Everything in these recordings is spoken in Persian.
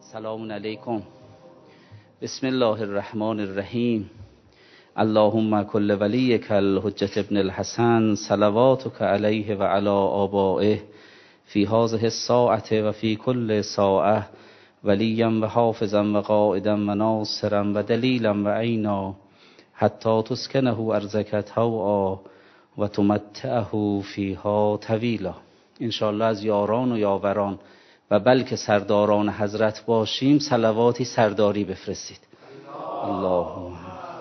سلام علیکم. بسم الله الرحمن الرحیم. اللهم کل ولیک الحجة ابن الحسن صلواتک علیه و علی آبائه فی هذه الساعة و فی کل ساعة ولیا و حافظا و قائدا و ناصرا و دلیلا و عینا حتی تسکنه ارضک طوعا و تمتعه فیها طویلا. انشاءالله از یاران و یاوران و بلکه سرداران حضرت باشیم صلواتی سرداری بفرستید. اللهم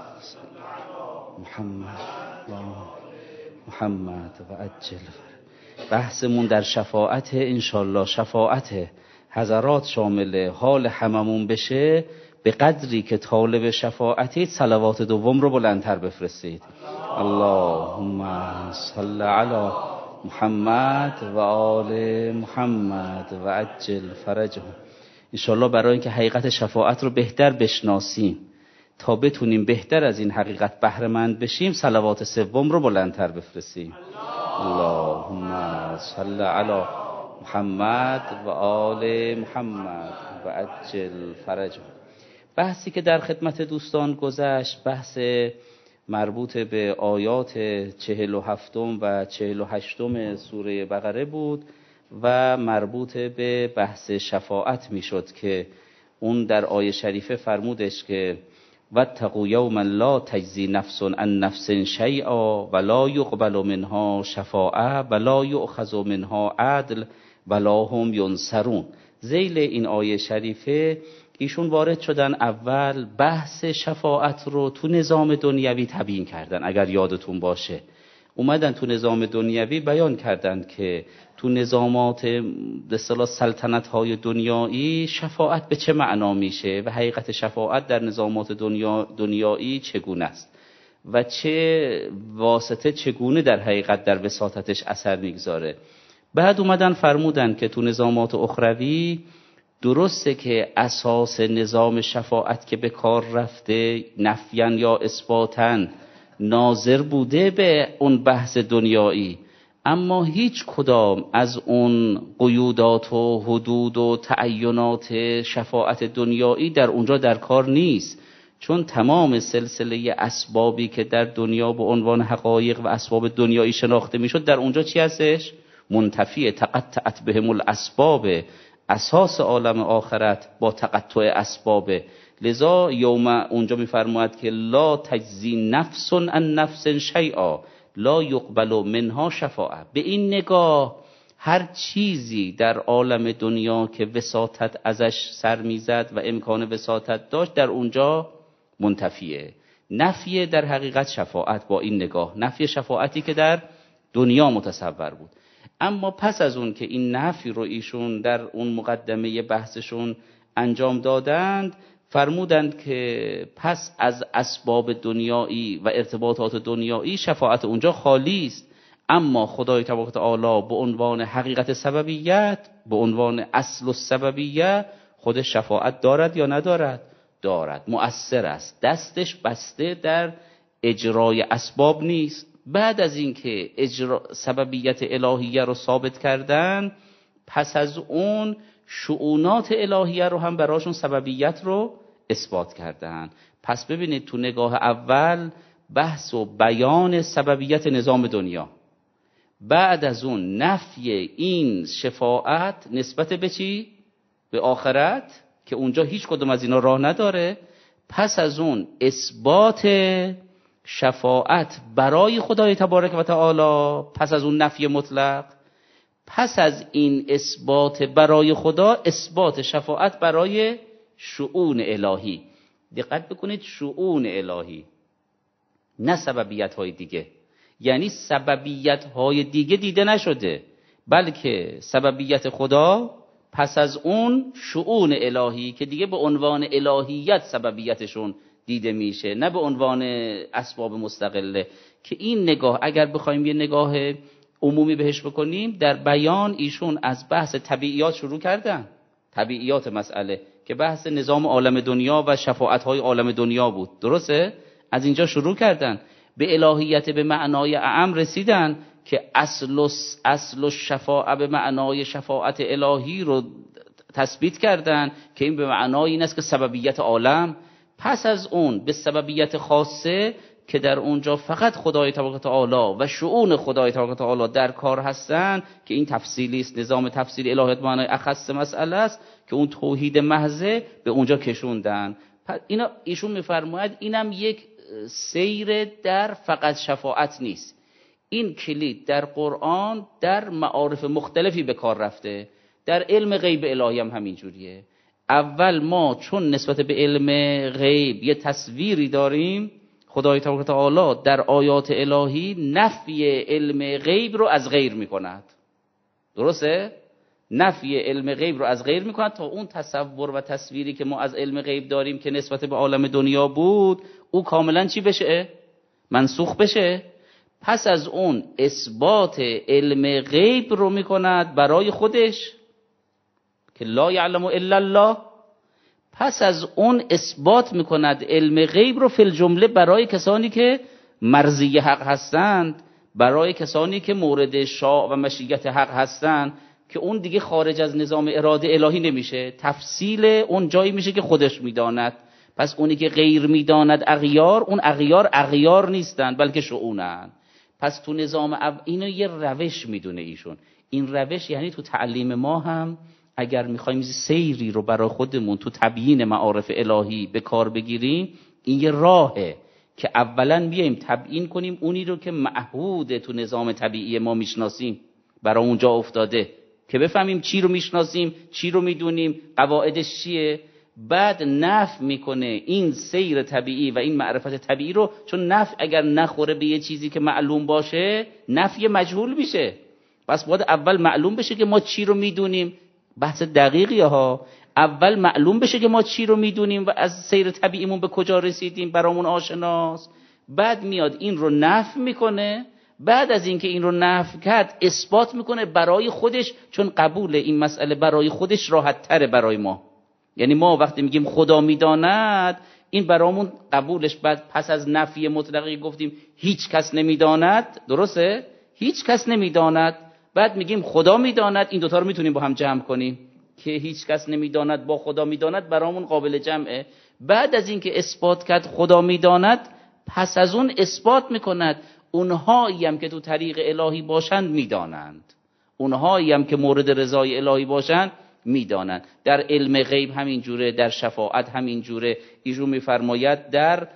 محمد و عجل. بحثمون در شفاعت، انشاءالله شفاعت حضرات شامل حال هممون بشه. به قدری که طالب شفاعتید صلوات دوم رو بلندتر بفرستید. اللهم صل علی محمد و آل محمد و عجل فرجهم. انشاءالله برای اینکه حقیقت شفاعت رو بهتر بشناسیم، تا بتونیم بهتر از این حقیقت بهره مند بشیم، صلوات سوم رو بلندتر بفرستیم. اللهم صل علی محمد و آل محمد و عجل فرجهم. بحثی که در خدمت دوستان گذشت بحث مربوط به آیات 47 و 48 سوره بقره بود و مربوط به بحث شفاعت میشد که اون در آیه شریفه فرمودش که واتقوا یوما لا تجزی نفس عن نفس شیئا ولا یقبل منها شفاعه ولا یؤخذ منها عدل ولا هم ینصرون. ذیل این آیه شریفه ایشون وارد شدن، اول بحث شفاعت رو تو نظام دنیوی تبیین کردن. اگر یادتون باشه اومدن تو نظام دنیوی بیان کردن که تو نظامات به اصطلاح سلطنت‌های دنیایی شفاعت به چه معنا میشه و حقیقت شفاعت در نظامات دنیایی چگونه است و چه واسطه چگونه در حقیقت در وساطتش اثر میگذاره. بعد اومدن فرمودن که تو نظامات اخروی درسته که اساس نظام شفاعت که به کار رفته نفیاً یا اثباتاً ناظر بوده به اون بحث دنیایی، اما هیچ کدام از اون قیودات و حدود و تعینات شفاعت دنیایی در اونجا در کار نیست، چون تمام سلسله اسبابی که در دنیا به عنوان حقایق و اسباب دنیایی شناخته میشد در اونجا چی هستش؟ منتفی. تقطعت بهم الاسباب. اساس عالم آخرت با تقطع اسباب. لذا یوم اونجا میفرماید که لا تجزی نفس عن نفس شیئا لا یقبل منها شفاعه. به این نگاه هر چیزی در عالم دنیا که وساطت ازش سر میزد و امکان وساطت داشت در اونجا منتفیه. نفی در حقیقت شفاعت با این نگاه، نفی شفاعتی که در دنیا متصور بود. اما پس از اون که این نفی رو ایشون در اون مقدمه بحثشون انجام دادند، فرمودند که پس از اسباب دنیایی و ارتباطات دنیایی شفاعت اونجا خالی است، اما خدای تبارک و تعالی به عنوان حقیقت سببیت، به عنوان اصل السببیه خودش شفاعت دارد یا ندارد؟ دارد، مؤثر است، دستش بسته در اجرای اسباب نیست. بعد از اینکه سببیت الهیه رو ثابت کردن، پس از اون شؤونات الهیه رو هم براشون سببیت رو اثبات کردن. پس ببینید تو نگاه اول بحث و بیان سببیت نظام دنیا، بعد از اون نفی این شفاعت نسبت به چی؟ به آخرت که اونجا هیچ کدوم از اینا راه نداره. پس از اون اثبات شفاعت برای خدای تبارک و تعالی، پس از اون نفی مطلق. پس از این اثبات برای خدا، اثبات شفاعت برای شؤون الهی. دقت بکنید، شؤون الهی، نه سببیت های دیگه. یعنی سببیت های دیگه دیده نشده، بلکه سببیت خدا، پس از اون شؤون الهی که دیگه به عنوان الهیت سببیتشون دیده میشه، نه به عنوان اسباب مستقله. که این نگاه اگر بخوایم یه نگاه عمومی بهش بکنیم، در بیان ایشون از بحث طبیعیات شروع کردن، طبیعیات مسئله که بحث نظام عالم دنیا و شفاعت‌های عالم دنیا بود، درسته؟ از اینجا شروع کردن، به الهیت به معنای اعم رسیدن که اصل الشفاعه به معنای شفاعت الهی رو تثبیت کردن که این به معنای این است که سببیت عالم، پس از اون به سببیت خاصه که در اونجا فقط خدای تبارک و تعالی و شؤون خدای تبارک و تعالی در کار هستن، که این تفصیلی است، نظام تفصیلی الهیات معنای اخص مسئله است که اون توحید محض به اونجا کشوندن. اینا ایشون میفرماید اینم یک سیر در فقط شفاعت نیست، این کلید در قرآن در معارف مختلفی به کار رفته، در علم غیب الهی هم همین جوریه. اول ما چون نسبت به علم غیب یه تصویری داریم، خدای تبارک و تعالی در آیات الهی نفی علم غیب رو از غیر میکند، درسته؟ نفی علم غیب رو از غیر میکند تا اون تصور و تصویری که ما از علم غیب داریم که نسبت به عالم دنیا بود او کاملا چی بشه؟ منسوخ بشه. پس از اون اثبات علم غیب رو میکند برای خودش که لا یعلم الا الله. پس از اون اثبات میکند علم غیب رو فی الجمله برای کسانی که مرضی حق هستند، برای کسانی که مورد شاء و مشیت حق هستند، که اون دیگه خارج از نظام اراده الهی نمیشه، تفصیل اون جایی میشه که خودش میداند. پس اونی که غیر میداند اغیار، اون اغیار نیستند بلکه شؤونند. پس تو نظام اینو یه روش میدونه ایشون. این روش یعنی تو تعلیم ما هم اگر میخوایم سیری رو برای خودمون تو تبیین معارف الهی به کار بگیریم، این یه راهه که اولا بیایم تبیین کنیم اونی رو که معهود تو نظام طبیعی ما میشناسیم، برای اونجا افتاده، که بفهمیم چی رو میشناسیم، چی رو میدونیم، قواعدش چیه. بعد نفع میکنه این سیر طبیعی و این معرفت طبیعی رو، چون نفع اگر نخوره به یه چیزی که معلوم باشه نفع مجهول میشه. پس باید اول معلوم بشه که ما چی رو میدونیم، بحث دقیقیه ها، اول معلوم بشه که ما چی رو میدونیم و از سیر طبیعیمون به کجا رسیدیم برامون آشناست. بعد میاد این رو نفع میکنه، بعد از اینکه این رو نفع کرد اثبات میکنه برای خودش، چون قبول این مسئله برای خودش راحت تره برای ما. یعنی ما وقتی میگیم خدا میداند، این برامون قبولش، بعد پس از نفی مطلقی گفتیم هیچ کس نمیداند، درسته؟ هیچ کس نمیداند، بعد میگیم خدا میداند، این دوتا رو میتونیم با هم جمع کنیم که هیچ کس نمیداند با خدا میداند برامون قابل جمعه. بعد از اینکه اثبات کرد خدا میداند، پس از اون اثبات میکند اونهایی هم که تو طریق الهی باشند میدانند، اونهایی هم که مورد رضای الهی باشند میدانند. در علم غیب همین جوره، در شفاعت همین جوره. ایشون میفرماید در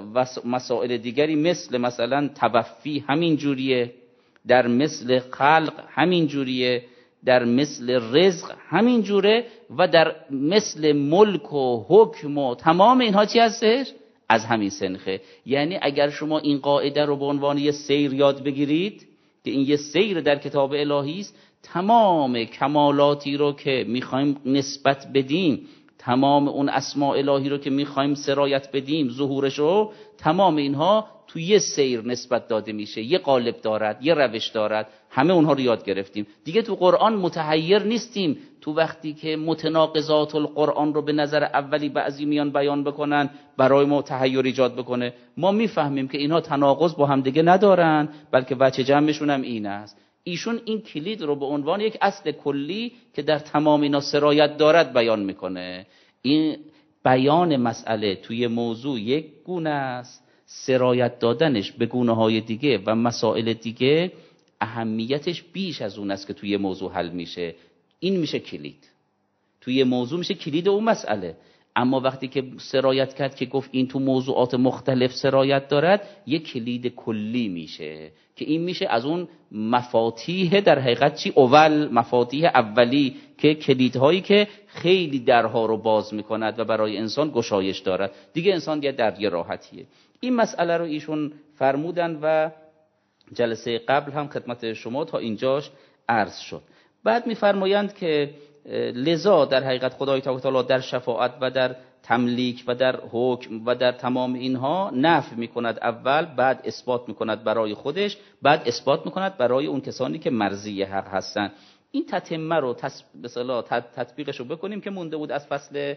مسائل دیگری مثلا توفی همین جوریه، در مثل خلق همین جوریه، در مثل رزق همین جوره، و در مثل ملک و حکم و تمام اینها چی هستش؟ از همین سنخه. یعنی اگر شما این قاعده رو به عنوان یه سیر یاد بگیرید که این یه سیر در کتاب الهی است، تمام کمالاتی رو که میخوایم نسبت بدیم، تمام اون اسماء الهی رو که میخوایم سرایت بدیم، ظهورش رو، تمام اینها تو یه سیر نسبت داده میشه، یه قالب دارد، یه روش دارد. همه اونها رو یاد گرفتیم دیگه. تو قرآن متحیر نیستیم. تو وقتی که متناقضات القرآن رو به نظر اولی بعضی میان بیان بکنن برای ما تحیر ایجاد بکنه، ما میفهمیم که اینها تناقض با هم دیگه ندارن، بلکه وجه جمعشون هم این است. ایشون این کلید رو به عنوان یک اصل کلی که در تمام اینا سرایت دارد بیان میکنه. این بیان مسئله توی موضوع یک گونه است، سرایت دادنش به گونه های دیگه و مسائل دیگه اهمیتش بیش از اون است که توی موضوع حل میشه. این میشه کلید توی موضوع، میشه کلید اون مسئله. اما وقتی که سرایت کرد که گفت این تو موضوعات مختلف سرایت دارد، یک کلید کلی میشه که این میشه از اون مفاتیح، در حقیقت چی؟ مفاتیح اولی، که کلیدهایی که خیلی درها رو باز میکند و برای انسان گشایش دارد. دیگه انسان یه در یه راحتیه. این مسئله رو ایشون فرمودن و جلسه قبل هم خدمت شما تا اینجاش عرض شد. بعد میفرمایند که لذا در حقیقت خدای تعالی در شفاعت و در تملیک و در حکم و در تمام اینها نفی میکند اول، بعد اثبات میکند برای خودش، بعد اثبات میکند برای اون کسانی که مرضی حق هستند. این تتمه رو تطبیقش رو بکنیم که مونده بود از فصل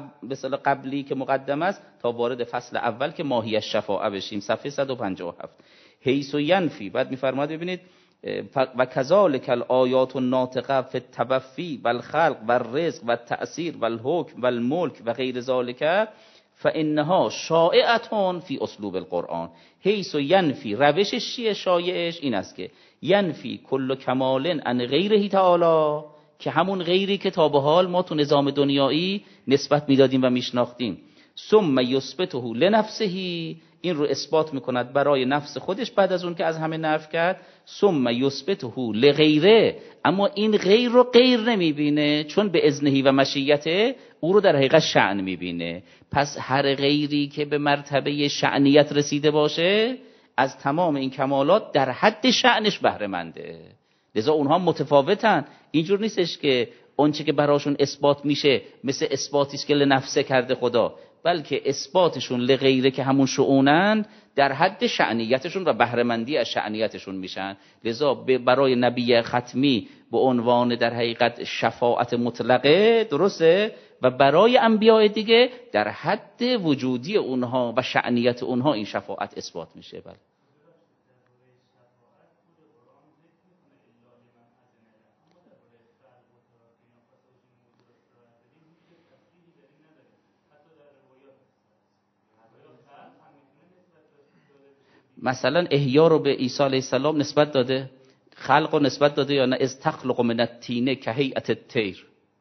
قبلی که مقدم است تا وارد فصل اول که ماهی الشفاعه بشیم. صفحه 157 حیث ینفی. بعد میفرماید ببینید و کذالک الآیات الناطقه فی التوفی و الخلق و الرزق و التأثیر و الحکم و الملک و غیر ذالک فانها شائعه فی اسلوب القرآن حیث ینفی روشش چیه؟ شایعش این است که ینفی کل کمال عن غیره تعالی، که همون غیری که تا به حال ما تو نظام دنیایی نسبت میدادیم و میشناختیم. ثم یثبته لنفسه، این رو اثبات میکند برای نفس خودش بعد از اون که از همه نفی کرد. ثم یثبته لغیره، اما این غیر رو غیر نمیبینه، چون به اذنهی و مشیته او رو در حقیقت شأن میبینه. پس هر غیری که به مرتبه شأنیت رسیده باشه از تمام این کمالات در حد شأنش بهره منده. لذا اونها متفاوتن. اینجور نیستش که اونچه که براشون اثبات میشه مثل اثباتی است که لنفسه کرده خدا، بلکه اثباتشون لغیره که همون شؤونن در حد شأنیتشون و بهره مندی از شأنیتشون میشن. لذا برای نبی ختمی به عنوان در حقیقت شفاعت مطلقه، درسته، و برای انبیاء دیگه در حد وجودی اونها و شأنیت اونها این شفاعت اثبات میشه. بله. مثلا احیا رو به عیسی علیه السلام نسبت داده، خلق رو نسبت داده یا نه؟ از تخلق من الطین کهیئت الطیر،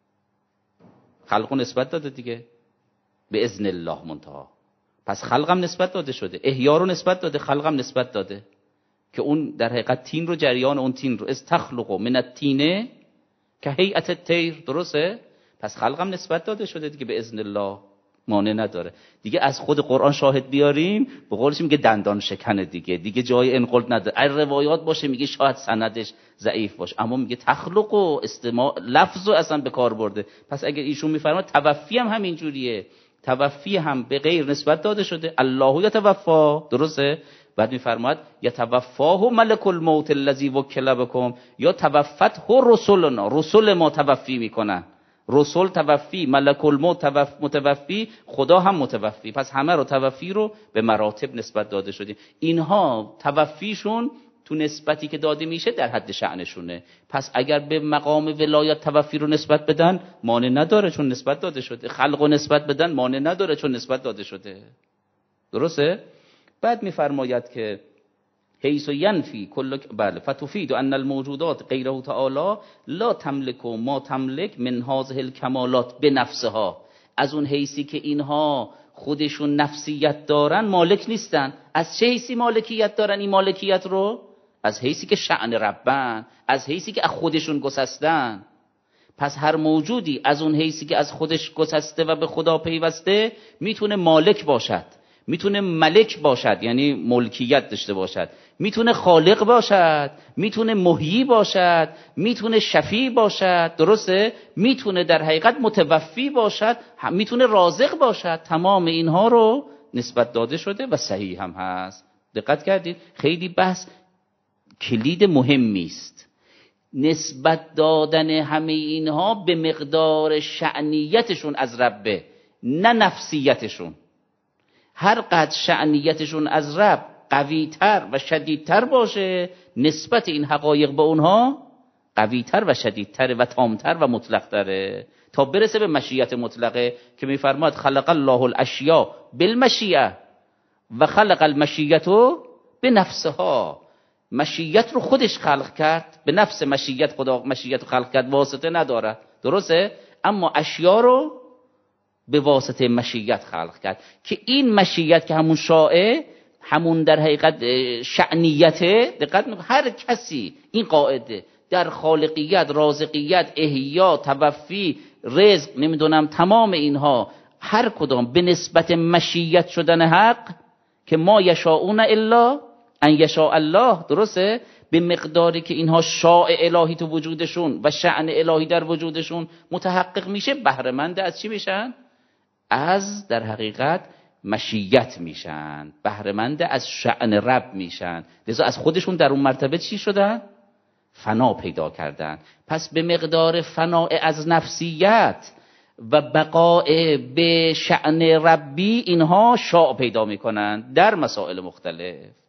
خلق رو نسبت داده دیگه به اذن الله منتها. پس خلقم نسبت داده شده، احیا رو نسبت داده، خلقم نسبت داده که اون در حقیقت تین رو، جریان اون تین رو، از تخلق من الطین کهیئت الطیر، درسته؟ پس خلقم نسبت داده شده دیگه به اذن الله، مانع نداره دیگه. از خود قرآن شاهد بیاریم، به قولش میگه دندان شکنه دیگه جای انقل نداره. اگه روایات باشه میگه شاید سندش ضعیف باشه، اما میگه تخلق و استماع لفظ رو اصلا به کار برده. پس اگر ایشون میفرماد توفی هم همین جوریه، توفی هم به غیر نسبت داده شده، الله یتوفا، درسته؟ بعد میفرماد یتوفاه ملک الموت الذی وکل بکم، یا توفته رسلنا، رسل ما توفی میکنن، رسول توفی، ملک الموت متوفی، خدا هم متوفی. پس همه رو توفی رو به مراتب نسبت داده شدیم. اینها توفیشون تو نسبتی که داده میشه در حد شأنشونه. پس اگر به مقام ولایت توفی رو نسبت بدن مانع نداره چون نسبت داده شده، خلق رو نسبت بدن مانع نداره چون نسبت داده شده، درسته؟ بعد میفرماید که حیث ینفی کل، بله، فتفید ان الموجودات غیره تعالی لا تملک ما تملک من هذه الکمالات بنفسها، از اون حیثی که اینها خودشون نفسیت دارن مالک نیستن. از چه حیثی مالکیت دارن این مالکیت رو؟ از حیثی که شأن ربن، از حیثی که از خودشون گسستن. پس هر موجودی از اون حیثی که از خودش گسسته و به خدا پیوسته میتونه مالک باشد، میتونه ملک باشد یعنی ملکیت داشته باشد، میتونه خالق باشد، میتونه محیی باشد، میتونه شفیع باشد، درسته؟ میتونه در حقیقت متوفی باشد، میتونه رازق باشد. تمام اینها رو نسبت داده شده و صحیح هم هست. دقت کردید؟ خیلی بحث کلید مهمی است. نسبت دادن همه اینها به مقدار شأنیتشون از ربه، نه نفسیتشون. هر قدر شأنیتشون از رب قویتر و شدیدتر باشه، نسبت این حقایق به اونها قویتر و شدیدتر و تامتر و مطلقتره، تا برسه به مشیت مطلقه که میفرماد خلق الله الاشیاء بالمشیئه و خلق المشیتو به نفسها. مشیت رو خودش خلق کرد، به نفس مشیت خدا مشیت رو خلق کرد، واسطه نداره، درسته؟ اما اشیا رو به واسطه مشیت خلق کرد که این مشیت که همون شائع، همون در حقیقت شأنیته. دقت میکنید هر کسی این قاعده در خالقیت، رازقیت، احیا، توفی، رزق، نمیدونم تمام اینها هر کدام به نسبت مشیت شدن حق که ما یشاؤون الا ان یشاء الله، درسته؟ به مقداری که اینها شاء الهی تو وجودشون و شأن الهی در وجودشون متحقق میشه، بهره مند از چی میشن؟ از در حقیقت مشیت میشن، بهره مند از شأن رب میشن. لذا از خودشون در اون مرتبه چی شدن؟ فنا پیدا کردن. پس به مقدار فنا از نفسیت و بقاء به شأن ربی اینها شاء پیدا میکنن در مسائل مختلف.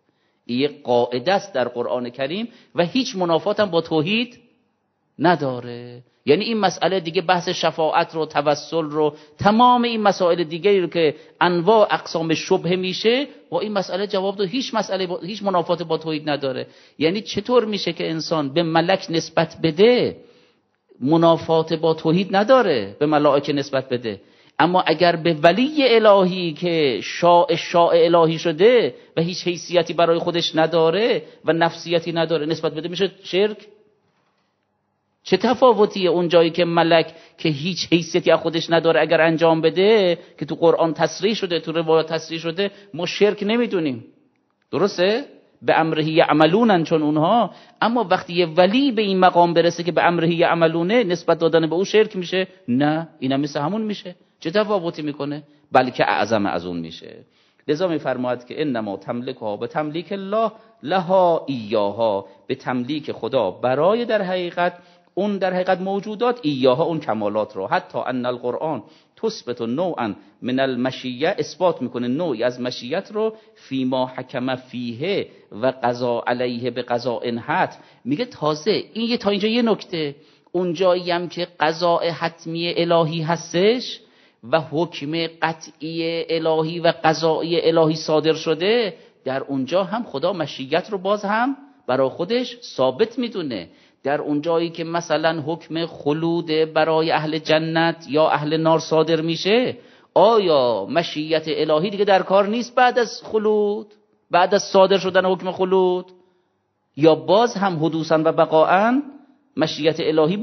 این قاعده است در قرآن کریم و هیچ منافات هم با توحید نداره. یعنی این مسئله دیگه بحث شفاعت رو، توسل رو، تمام این مسائل دیگه رو که انواع اقسام شبهه میشه، با این مسئله جواب داد. هیچ منافات با توحید نداره. یعنی چطور میشه که انسان به ملک نسبت بده منافات با توحید نداره، به ملائکه نسبت بده، اما اگر به ولی الهی که شاع الهی شده و هیچ حیثیتی برای خودش نداره و نفسیتی نداره نسبت بده، میشه شرک؟ چه تفاوتیه اون جایی که ملک که هیچ حیثیتی از خودش نداره اگر انجام بده، که تو قرآن تصریح شده، تو روایات تصریح شده، ما شرک نمیدونیم، درسته؟ به امره یعملونن چون اونها. اما وقتی یه ولی به این مقام برسه که به امره یعملونه، نسبت دادن به او شرک میشه؟ نه، اینم مثل همون میشه. چه تفاوتی میکنه؟ بلکه اعظم از اون میشه. لذا میفرماید که انما تملکها به تملیک الله لها ایاها، به تملیک خدا برای در حقیقت موجودات، ایاها اون کمالات رو. حتی ان القرآن تثبت نوعا من المشیه، اثبات میکنه نوعی از مشیت رو، فیما حکم فیه و قضا علیه به قضاء حتم. میگه تازه این تا اینجا یه نکته، اون جایی هم که قضاء حتمی الهی هستش و حکم قطعی الهی و قضایی الهی صادر شده، در اونجا هم خدا مشیت رو باز هم برای خودش ثابت میدونه. در اون جایی که مثلا حکم خلود برای اهل جنت یا اهل نار صادر میشه، آیا مشیت الهی دیگه در کار نیست بعد از خلود، بعد از صادر شدن حکم خلود؟ یا باز هم حدوثا و بقاءً مشیت الهی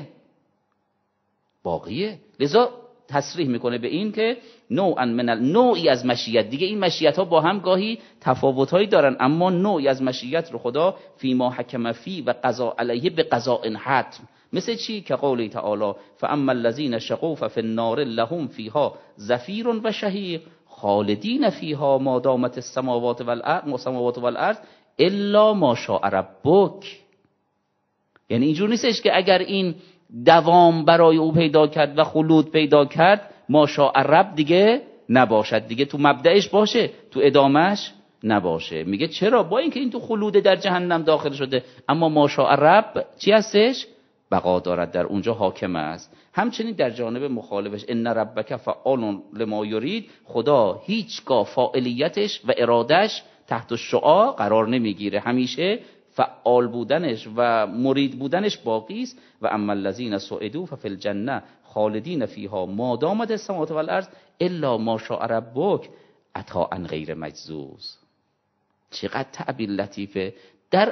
باقیه. لذا تصریح میکنه به این که نوعی از مشیت، دیگه این مشیت ها با هم گاهی تفاوت هایی دارن، اما نوعی از مشیت رو خدا فیما حکم فی و قضا علیه به قضاء حتم. مثل چی؟ که قولی تعالی فاما الذین شقوا ففی النار لهم فیها زفیر و شهیق خالدین فیها ما دامت السماوات والارض الا ما شاء ربک. یعنی اینجور نیستش که اگر این دوام برای او پیدا کرد و خلود پیدا کرد، ماشاء رب دیگه نباشد، دیگه تو مبدأش باشه، تو ادامش نباشه. میگه چرا؟ با اینکه این تو خلود در جهنم داخل شده، اما ماشاء رب چی هستش؟ بقا دارد، در اونجا حاکم است. همچنین در جانب مخالفش ان ربک فعال لما یرید، خدا هیچگاه فاعلیتش و ارادش تحت الشعاع قرار نمیگیره، همیشه فعال بودنش و مرید بودنش باقی است. و اما الذین سعدوا ففی الجنه خالدین فیها ما دامت السماوات والارض الا ما شاء ربک عطاء غیر مجزوز. چقدر تعبیر لطیفه. در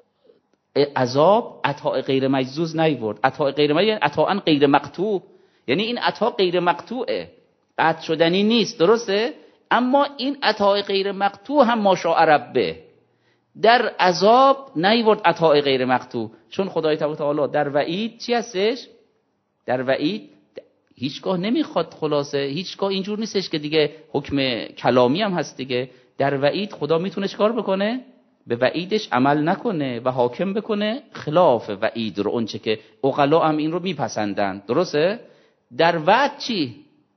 عذاب عطاء غیر مجزوز نیورد. عطاء غیر مجزوز یعنی عطاء غیر مقطوع، یعنی این عطا غیر مقطوعه، قطع شدنی نیست، درسته؟ اما این عطاء غیر مقطوع هم ما شاء ربه. در عذاب نیورد عطاء غیر مقطوع، چون خدای تعالی در وعید چی هستش؟ در وعید هیچگاه نمیخواد، خلاصه هیچگاه اینجور نیستش که دیگه حکم کلامی هم هست دیگه. در وعید خدا میتونه چیکار بکنه؟ به وعیدش عمل نکنه و حاکم بکنه خلاف وعید رو، اونچه که عقلا هم این رو میپسندن، درسته؟ در وعد چی؟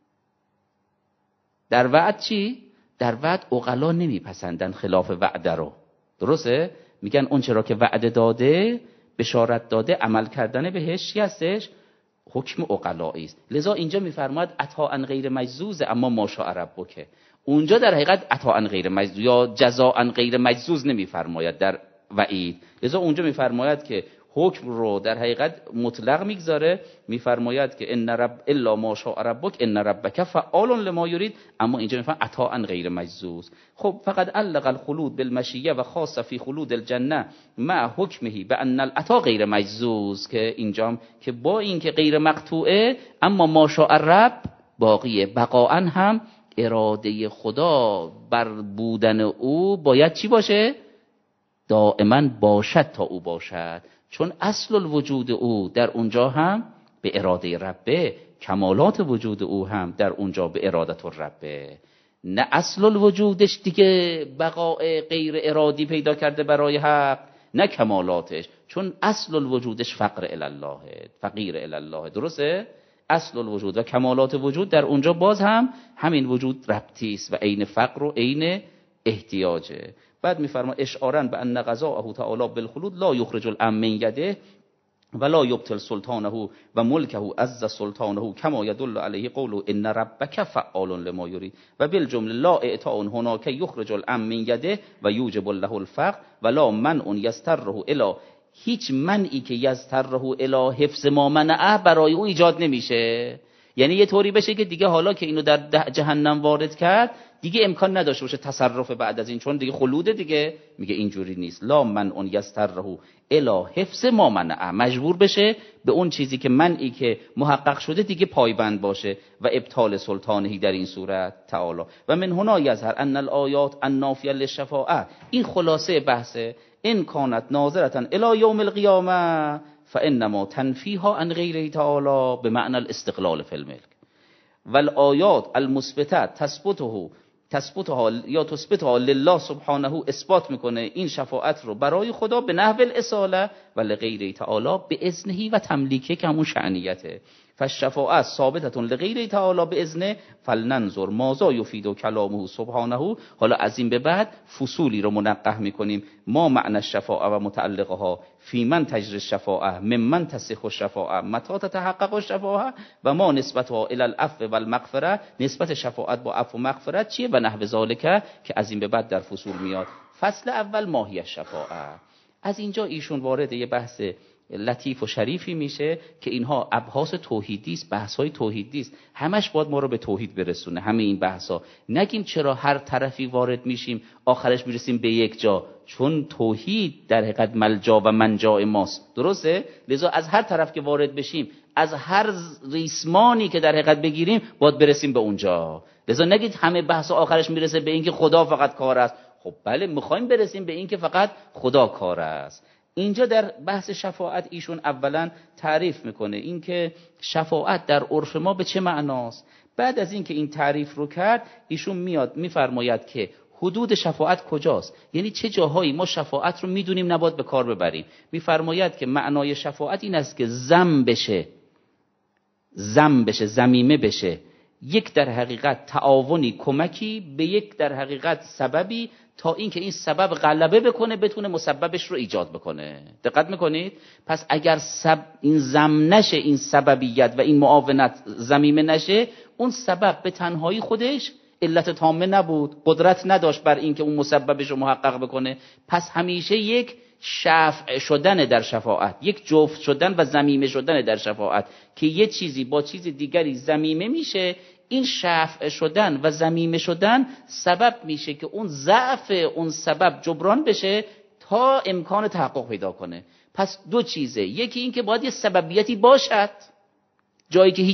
در وعد عقلا نمیپسندن خلاف وعده رو، درسته؟ میگن اون چرا که وعده داده، بشارت داده، عمل کردن بهش چی هستش؟ حکم عقلایی است. لذا اینجا میفرماید عطاء غیر مجزوز اما ما شاء ربک. اونجا در حقیقت عطاء غیر مجزوز یا جزاء غیر مجزوز نمیفرماید در وعید. لذا اونجا میفرماید که حکم رو در حقیقت مطلق میگذاره، میفرماید که ان رب الا ما شاء ربک ان ربک فعال لما یرید، اما اینجا میفرماید عطاء غیر مجزوز. خب فقط علق الخلود بالمشیه و خاص فی خلود الجنه مع حکمه بان العطاء غیر مجزوز، که اینجا که با اینکه غیر مقطوعه اما ما شاء رب باقیه، بقاء هم اراده خدا بر بودن او باید چی باشه؟ دائما باشد تا او باشد، چون اصل الوجود او در اونجا هم به اراده ربه، کمالات وجود او هم در اونجا به ارادت ربه. نه اصل الوجودش دیگه بقاء غیر ارادی پیدا کرده برای حق، نه کمالاتش، چون اصل الوجودش فقر الله، فقیر الله، درسته؟ اصل الوجود و کمالات وجود در اونجا باز هم همین وجود ربطی است و عین فقر و عین احتیاجه. بعد میفرما اشعارا به ان قضاءه تعالی بالخلود لا یخرج الامن من یده ولا یبطل سلطانه و ملکه عز سلطانه کما یدل علیه قوله ان ربک فعال لما یرید و بالجمله لا اعطاء هناك یخرج الامن من یده و یوجب له الفقر ولا منع یستره الی، هیچ منعی که یستره الی حفظ ما منعه برای او ایجاد نمیشه. یعنی یه طوری بشه که دیگه حالا که اینو در جهنم وارد کرد دیگه امکان نداشته باشه تصرف بعد از این، چون دیگه خلوده دیگه. میگه اینجوری نیست، لا منع یستره الی حفظ ما منعه، مجبور بشه به اون چیزی که منعی که محقق شده دیگه پایبند باشه و ابطال سلطانهی در این صورت تعالی. و من هنا یظهر ان الآیات النافیه للشفاعه، این خلاصه بحثه، ان کانت ناظرة الی یوم القیامه فانما تنفیها عن غیره تعالی بمعنى الاستقلال فی الملک والآیات المثبته تثبتها یا تثبتها لله سبحانه، اثبات میکنه این شفاعت رو برای خدا به نحو الاصاله و لغیره تعالی به اذنه و تملیکه که همون شأنیته. فالشفاعه ثابته لغیره تعالی به اذنه فلننظر ماذا یفید کلامه سبحانه. حالا از این به بعد فصولی رو منقح میکنیم، ما معنی الشفاعه و متعلقها، فی من تجری الشفاعه، ممن تصح الشفاعه، متى تتحقق الشفاعه، و ما نسبتها الی العفو و المغفره، نسبت شفاعت با عفو و مغفرت چیه و نحو ذالک که از این به بعد در فصول میاد. فصل اول ماهی الشفاعه، از اینجا ایشون وارد یه بحث لطیف و شریفی میشه که اینها ابحاث توحیدی است، بحث‌های توحیدی است، همش باید ما رو به توحید برسونه. همه این بحثا نگیم چرا هر طرفی وارد میشیم آخرش میرسیم به یک جا، چون توحید در حقیقت ملجا و منجا ماست، درسته؟ لذا از هر طرف که وارد بشیم، از هر ریسمانی که در حقیقت بگیریم باید برسیم به اونجا. لذا نگید همه بحث آخرش میرسه به اینکه خدا فقط کار است. خب بله، میخوایم برسیم به اینکه فقط خدا کار است. اینجا در بحث شفاعت ایشون اولا تعریف میکنه اینکه شفاعت در عرف ما به چه معناست. بعد از اینکه این تعریف رو کرد ایشون میاد میفرماید که حدود شفاعت کجاست، یعنی چه جاهایی ما شفاعت رو میدونیم نباید به کار ببریم. میفرماید که معنای شفاعت این است که ضم بشه، ضمیمه بشه، یک در حقیقت تعاونی، کمکی به یک در حقیقت سببی، تا اینکه این سبب غلبه بکنه بتونه مسببش رو ایجاد بکنه. دقت میکنید؟ پس اگر این ضم نشه، این سببیت و این معاونت ضمیمه نشه، اون سبب به تنهایی خودش علت تامه نبود، قدرت نداشت بر اینکه اون مسببش رو محقق بکنه. پس همیشه یک شفع شدن در شفاعت، یک جفت شدن و ضمیمه شدن در شفاعت، که یه چیزی با چیز دیگری ضمیمه میشه. این شفع شدن و ضمیمه شدن سبب میشه که اون ضعف اون سبب جبران بشه تا امکان تحقق پیدا کنه. پس دو چیزه، یکی این که باید یه سببیتی باشد، جایی که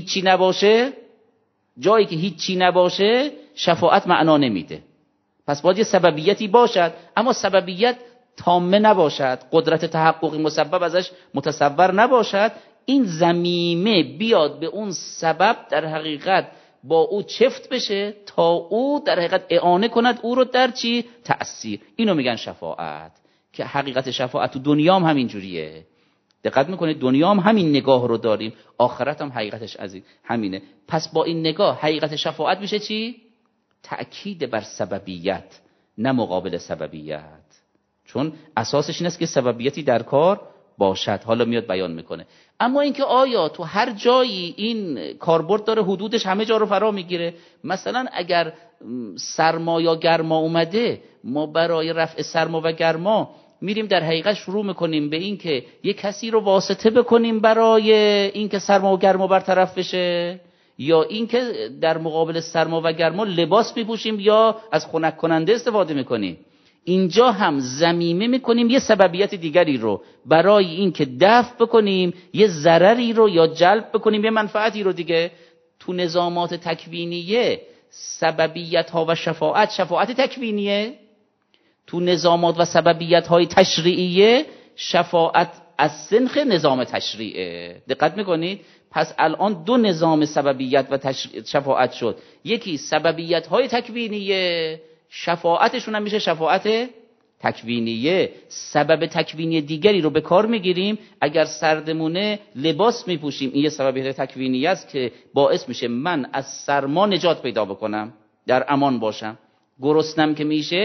هیچی نباشه شفاعت معنا نمیده. پس باید یه سببیتی باشد، اما سببیت تامه نباشد، قدرت تحققی مسبب ازش متصور نباشد. این ضمیمه بیاد به اون سبب در حقیقت با او چفت بشه تا او در حقیقت اعانه کند او رو در چی؟ تأثیر. اینو میگن شفاعت، که حقیقت شفاعت تو دنیا هم همین جوریه. دقت میکنید؟ دنیا هم همین نگاه رو داریم، آخرت هم حقیقتش از همینه. پس با این نگاه حقیقت شفاعت میشه چی؟ تأکید بر سببیت، نه مقابل سببیت، چون اساسش این است که سببیتی در کار باشد. حالا میاد بیان میکنه. اما اینکه آیا تو هر جایی این کاربرد داره، حدودش همه جا رو فرا میگیره. مثلا اگر سرما یا گرما اومده، ما برای رفع سرما و گرما میریم در حقیقت شروع میکنیم به این که یک کسی رو واسطه بکنیم برای این که سرما و گرما برطرف بشه، یا این که در مقابل سرما و گرما لباس میپوشیم یا از خنک کننده استفاده میکنیم. اینجا هم ضمیمه میکنیم یه سببیت دیگری رو برای این که دفع بکنیم یه ضرری رو، یا جلب بکنیم یه منفعتی رو دیگه. تو نظامات تکوینیه سببیت ها و شفاعت تکوینیه، تو نظامات و سببیت های تشریعیه شفاعت از سنخ نظام تشریعه. دقت میکنید؟ پس الان دو نظام سببیت و شفاعت شد. یکی سببیت های تکوینیه، شفاعتشون هم میشه شفاعت تکوینیه. سبب تکوینی دیگری رو به کار میگیریم. اگر سردمونه لباس میپوشیم، این یه سببیت تکوینی است که باعث میشه من از سرما نجات پیدا بکنم، در امان باشم. گرسنم که میشه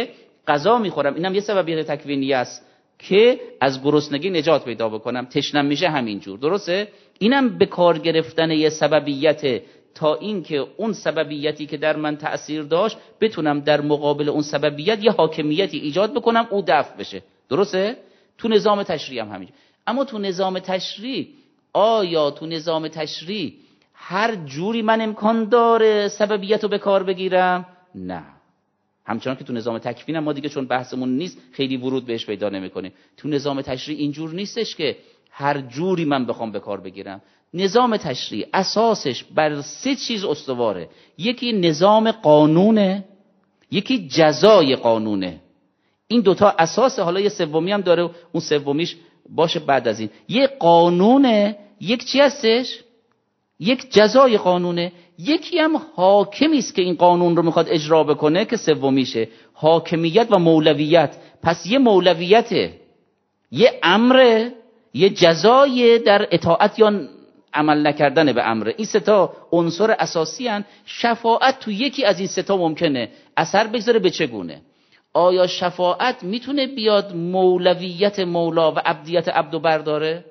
غذا میخورم، اینم یه سببیت تکوینی است که از گرسنگی نجات پیدا بکنم. تشنم میشه همینجور، درسته؟ اینم به کار گرفتن یه سببیت تا اینکه اون سببیتی که در من تأثیر داشت بتونم در مقابل اون سببیت یه حاکمیتی ایجاد بکنم، او دفع بشه، درسته؟ تو نظام تشریع هم همینجور. اما تو نظام تشریع، آیا تو نظام تشریع هر جوری من امکان داره سببیت رو به کار بگیرم؟ نه. همچنان که تو نظام تکوین هم ما دیگه چون بحثمون نیست خیلی ورود بهش پیدا نمی‌کنیم. تو نظام تشریع اینجور نیستش که هر جوری من بخوام به کار بگیرم. نظام تشریع اساسش بر 3 چیز استواره. یکی نظام قانونه، یکی جزای قانونه. این دوتا اساسه. حالا یه سومی هم داره، اون سومیش باشه بعد از این. یه قانونه، یک چی هستش؟ یک جزای قانونه، یکی هم حاکمی است که این قانون رو میخواد اجرا بکنه که سومیشه. حاکمیت و مولویت. پس یه مولویته، یه امره، یه جزای در اطاعت یا عمل نکردن به امره. این 3 عنصر اساسی هن. شفاعت تو یکی از این 3 ممکنه اثر بگذاره. به چگونه؟ آیا شفاعت میتونه بیاد مولویت مولا و عبدیت عبدو برداره؟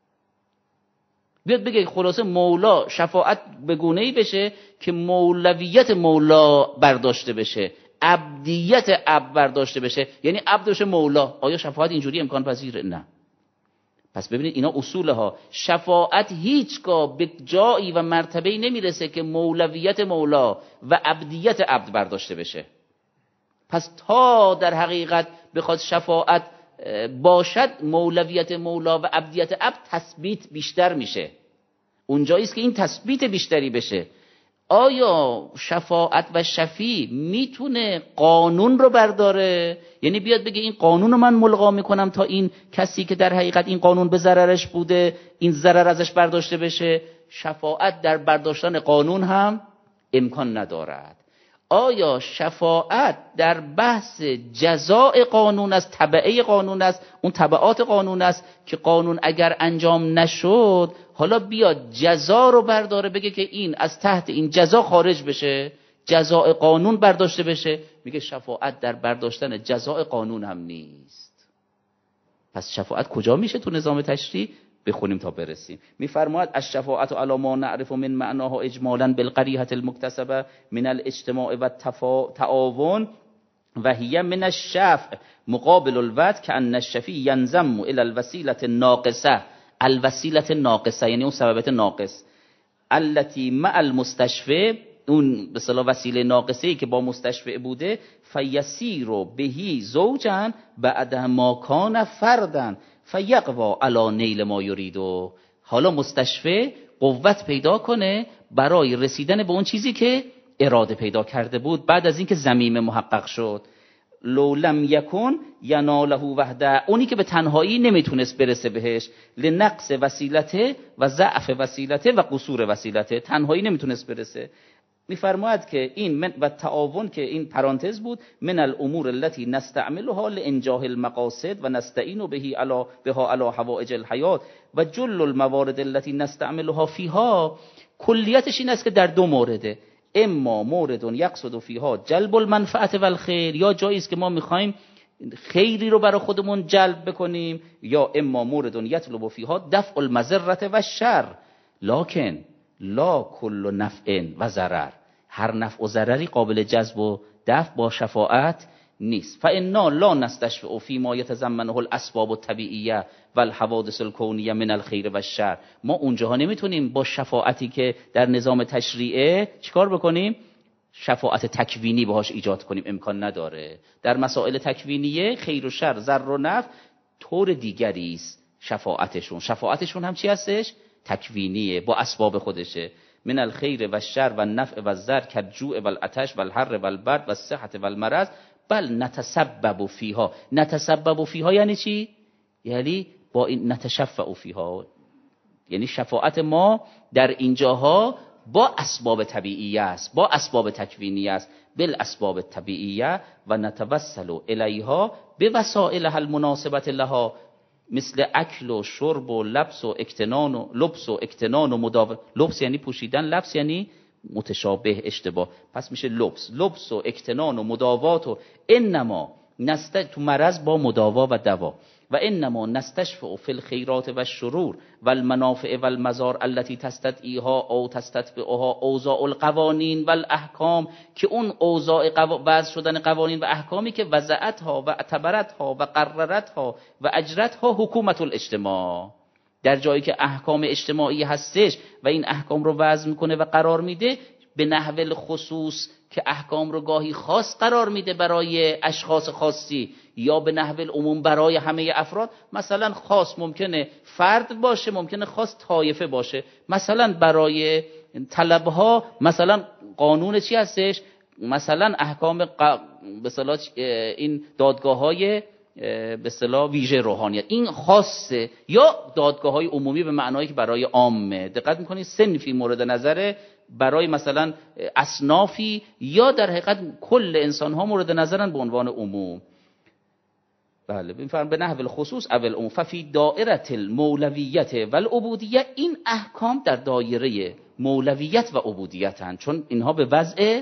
بیاد بگه خلاصه مولا شفاعت به گونه‌ای بشه که مولویت مولا برداشته بشه، عبدیت عبد برداشته بشه، یعنی عبد بشه مولا. آیا شفاعت اینجوری امکان پذیره؟ نه. پس ببینید اینا اصوله ها. شفاعت هیچگاه به جایی و مرتبه‌ای نمیرسه که مولویت مولا و عبدیت عبد برداشته بشه. پس تا در حقیقت بخواد شفاعت باشد، مولویت مولا و عبدیت عبد تثبیت بیشتر میشه. اونجایی است که این تثبیت بیشتری بشه. آیا شفاعت و شفیع میتونه قانون رو برداره؟ یعنی بیاد بگه این قانون رو من ملغا میکنم تا این کسی که در حقیقت این قانون به ضررش بوده این ضرر ازش برداشته بشه. شفاعت در برداشتن قانون هم امکان ندارد. آیا شفاعت در بحث جزاء قانون است، تبعه قانون است، اون تبعات قانون است که قانون اگر انجام نشد حالا بیاد جزا رو برداره بگه که این از تحت این جزا خارج بشه، جزاء قانون برداشته بشه؟ میگه شفاعت در برداشتن جزاء قانون هم نیست. پس شفاعت کجا میشه تو نظام تشریع؟ بخونیم تا برسیم. میفرماید الشفاعت علی ما نعرف من معناها اجمالا بالقریحة المکتسبه من الاجتماع و تعاون و هی من الشفع مقابل الوعد کأن الشفیع ینضم الى الوسیله الناقصه. الوسیله الناقصه یعنی اون سببیت ناقص التي مع المستشفع، اون به اصطلاح وسیله ناقصه ای که با مستشفع بوده، فیسیر بهی زوجا بعد ما کان فردا فیقوا علی نیل ما یریدو. حالا مستشفع قوت پیدا کنه برای رسیدن به اون چیزی که اراده پیدا کرده بود بعد از اینکه ضمیم محقق شد. لو لم یکن یناله وحده، اونی که به تنهایی نمیتونست برسه بهش، لنقص وسیلته و ضعف وسیلته و قصور وسیلته، تنهایی نمیتونست برسه. میفرماید که این من و تعاون که این پرانتز بود، من الامور التي نستعملها لانجاح المقاصد و نستعین بها علی حوائج الحیات و جل الموارد التي نستعملها فيها. کلیتش این است که در 2 مورده، اما مورد یقصد فيها جلب المنفعه و الخیر، یا جایی است که ما میخوایم خیری رو برای خودمون جلب بکنیم، یا اما مورد یطلب فيها دفع المضره و الشر لکن لا کل نفع و ضرر. هر نفع و ضرری قابل جذب و دفع با شفاعت نیست. فانا لا نستشفع فيما يتضمنه الاسباب الطبيعيه والحوادث الكونيه من الخير و الشر. ما اونجاها نمیتونیم با شفاعتی که در نظام تشریعه چیکار بکنیم؟ شفاعت تکوینی باهاش ایجاد کنیم، امکان نداره. در مسائل تکوینیه خیر و شر، ضر و نفع طور دیگری است. شفاعتشون هم چی هستش؟ تکوینیه، با اسباب خودشه. من الخیر و الشر و النفع و الضر کالجوع و العطش و الحر و البرد و الصحة و المرض بل نتسبب فیها. نتسبب فیها یعنی چی؟ یعنی با این نتشفع فیها، یعنی شفاعت ما در اینجاها با اسباب طبیعیه است، با اسباب تکوینی است، بالاسباب طبیعیه و نتوسل الیها بوسائلها المناسبه لها مثل اکل و شرب و لبس و اکتنان و مداومت. لبس یعنی پوشیدن، لبس یعنی متشابه، اشتباه، پس میشه لبس و اکتنان و مداوات. و انما تو مرض با مداوا و دوا. و انما نستشفع فی الخیرات و الشرور و المنافع و المضار التي تستدعیها او تستتبعها اوضاع القوانین و الاحکام، که اون اوضاع وضع شدن قوانین و احکامی که وضعتها و اعتبرتها و قررتها و اجرتها حکومت الاجتماع، در جایی که احکام اجتماعی هستش و این احکام رو وضع میکنه و قرار میده، به نحو خصوص که احکام رو گاهی خاص قرار میده برای اشخاص خاصی، یا به نحو عموم برای همه افراد. مثلا خاص ممکنه فرد باشه، ممکنه خاص طایفه باشه. مثلا برای طلبها مثلا قانون چی هستش؟ مثلا احکام به اصطلاح این دادگاه‌های به اصطلاح ویژه روحانیت، این خاصه، یا دادگاه‌های عمومی به معنایی که برای عامه. دقت می‌کنید صنفی مورد نظر برای مثلا اصنافی، یا در حقیقت کل انسان‌ها مورد نظرن به عنوان عموم. بله، به نحو الخصوص او العموم. ففی دائره المولویت و العبودیه، این احکام در دایره مولویت و عبودیتن، چون اینها به وضع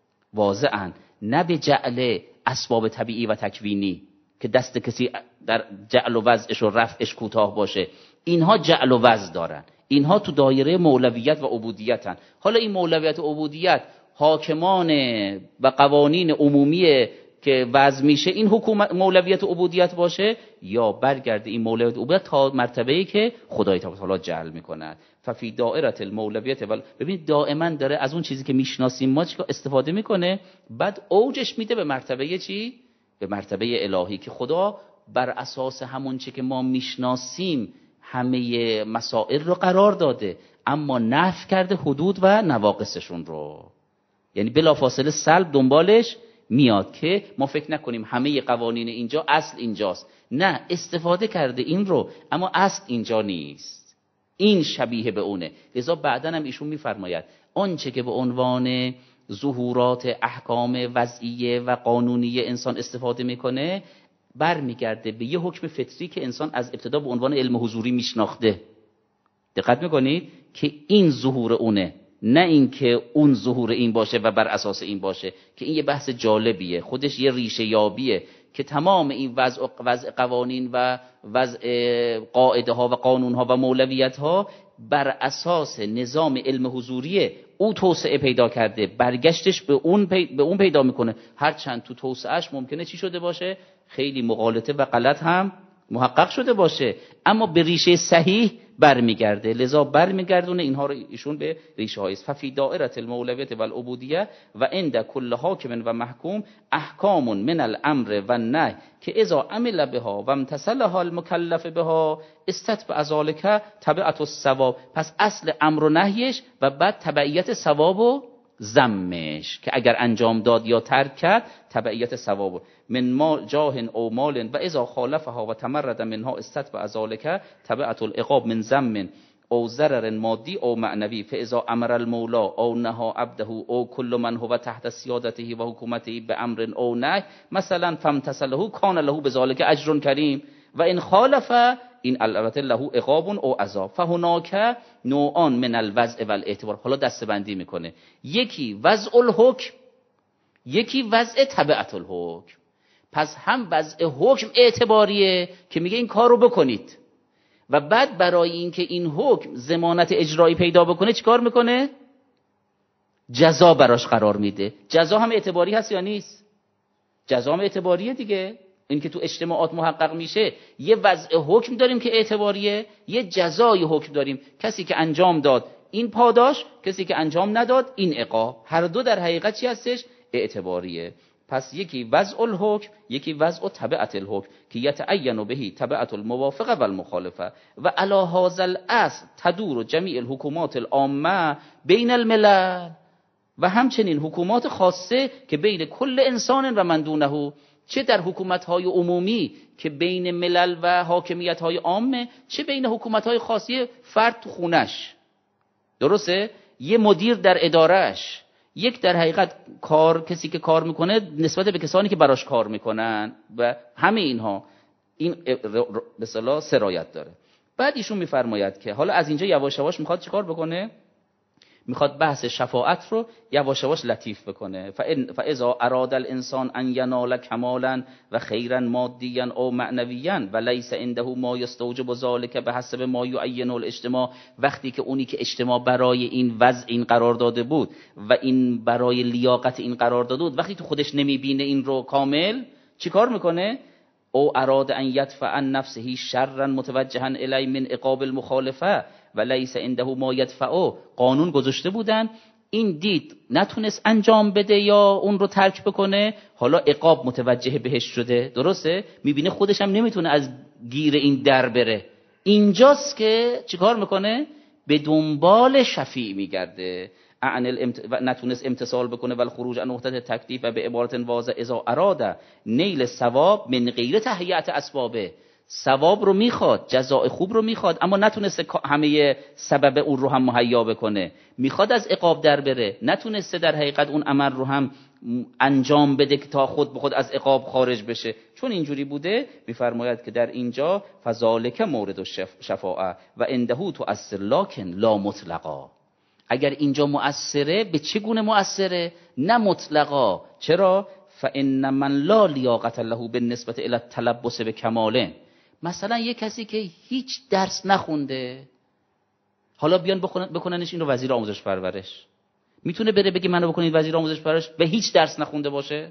واضحن، نه به جعل اسباب طبیعی و تکوینی که دست کسی در جعل و وضعش و رفعش کوتاه باشه. اینها جعل و وضع دارن، اینها تو دایره مولویت و عبودیتن. حالا این مولویت و عبودیت حاکمان و قوانین عمومی که وضع میشه این حکومت مولویت و عبودیت باشه، یا برگرده این مولویت و عبودیت تا مرتبه‌ای که خدای تعالی جعل میکند. ففی دائره المولویت ببین دائما داره از اون چیزی که میشناسیم ما استفاده میکنه، بعد اوجش میده به مرتبه چی؟ به مرتبه الهی، که خدا بر اساس همون چی که ما میشناسیم همه مسائل رو قرار داده، اما نفی کرده حدود و نواقصشون رو. یعنی بلافاصله سلب دنبالش میاد که ما فکر نکنیم همه قوانین اینجا اصل اینجاست. نه، استفاده کرده این رو، اما اصل اینجا نیست، این شبیه به اونه. لذا بعداً هم ایشون میفرماید آنچه که به عنوان ظهورات احکام وضعیه و قانونی انسان استفاده میکنه، برمیگرده به یه حکم فطری که انسان از ابتدا به عنوان علم حضوری میشناخته. دقت میکنید که این ظهور اونه، نه این که اون ظهور این باشه و بر اساس این باشه، که این یه بحث جالبیه، خودش یه ریشه یابیه که تمام این وضع قوانین و وضع قاعده ها و قانون ها و مولویت ها بر اساس نظام علم حضوریه. او توسعه پیدا کرده، برگشتش به اون پیدا میکنه، هرچند تو توسعهش ممکنه چی شده باشه؟ خیلی مغالطه و غلط هم محقق شده باشه، اما به ریشه صحیح برمیگرده. لذا برمیگردونه اینها رو ایشون به ریشه های است. ففی دائره المولویت و العبودیه و عند کل حاکم و محکوم احکام من الامر و النهی که اذا عمل بها و امتثلها المکلف بها استتبع ذلک تبعت الثواب. پس اصل امر و نهیش و بعد تبعیت ثواب و ذمش، که اگر انجام داد یا ترک کرد تبعیت ثواب من مال جاه او مال و اذا خالفها و تمرد منها استتبع ذلک تبعت العقاب من ذم او ضرر مادی او معنوی. فاذا امر المولا او نهى عبده او كل من هو تحت سیادته و حکومته بامر او نهی مثلا فامتثله کان له بذلک اجر کریم و ان خالف این البته له عقاب او عذاب. فهناک نوعان من الوضع و الاعتبار. حالا دسته‌بندی میکنه، یکی وضع الحکم، یکی وضع تبعت الحکم. پس هم وضع حکم اعتباریه که میگه این کار رو بکنید، و بعد برای اینکه این حکم ضمانت اجرایی پیدا بکنه چیکار میکنه؟ جزا براش قرار میده. جزا هم اعتباری هست یا نیست؟ جزا هم اعتباریه دیگه. این که تو اجتماعات محقق میشه، یه وضع حکم داریم که اعتباریه، یه جزای حکم داریم، کسی که انجام داد این پاداش، کسی که انجام نداد این عقاب. هر دو در حقیقت چی هستش؟ اعتباریه. پس یکی وضع الحکم، یکی وضع تبعت الحکم که یتعین بهی تبعت الموافقه و المخالفه و علی هذا الاصل تدور جمیع الحکومات العامه بین الملل. و همچنین حکومات خاصه که بین کل انسان و من دونه، چه در حکومت‌های عمومی که بین ملل و حاکمیت‌های عامه، چه بین حکومت‌های خاصی فرد تو خونش. درسته؟ یه مدیر در ادارهش، یک در حقیقت کسی که کار میکنه نسبت به کسانی که براش کار میکنن، و همه اینها این به اصطلاح سرایت داره. بعد ایشون میفرماید که حالا از اینجا یواش یواش میخواد چیکار بکنه؟ میخواد بحث شفاعت رو یواش یواش لطیف بکنه. فاذا اراد الانسان ان ینال کمالا و خیرا مادیا او معنویا و لیس عنده ما یستوجب ذلك بحسب ما یعین الاجتماع، وقتی که اونی که اجتماع برای این وضع این قرار داده بود و این برای لیاقت این قرار داده بود، وقتی تو خودش نمیبینه این رو کامل، چیکار میکنه؟ او اراد ان یدفع عن نفسه شرا متوجها الی من عقاب المخالفه و لیس عنده ما یدفعه. قانون گذاشته بودن، این دید نتونست انجام بده یا اون رو ترک بکنه، حالا عقاب متوجه بهش شده، درسته؟ میبینه خودش هم نمیتونه از گیر این در بره، اینجاست که چیکار میکنه؟ به دنبال شفیع میگرده. نتونست امتصال بکنه و خروج عن وحدت تکلیف و به عبارت واضح اذا اراده نیل ثواب من غیر تهیئت اسبابه، ثواب رو میخواد، جزاء خوب رو میخواد، اما نتونسته همه سبب اون رو هم مهیا بکنه، میخواد از عقاب در بره، نتونسته در حقیقت اون عمل رو هم انجام بده که تا خود به خود از عقاب خارج بشه. چون اینجوری بوده، میفرماید که در اینجا فذالک مورد الشفاعه و عنده تؤثر لکن لا مطلقا. اگر اینجا مؤثره، به چه گونه مؤثره؟ نه مطلقا. چرا؟ فان من لا لیاقت له بالنسبه الی التلبس بکماله. مثلا یه کسی که هیچ درس نخونده، حالا بیان بکننش این رو وزیر آموزش پرورش، میتونه بره بگه منو بکنید وزیر آموزش پرورش به هیچ درس نخونده باشه؟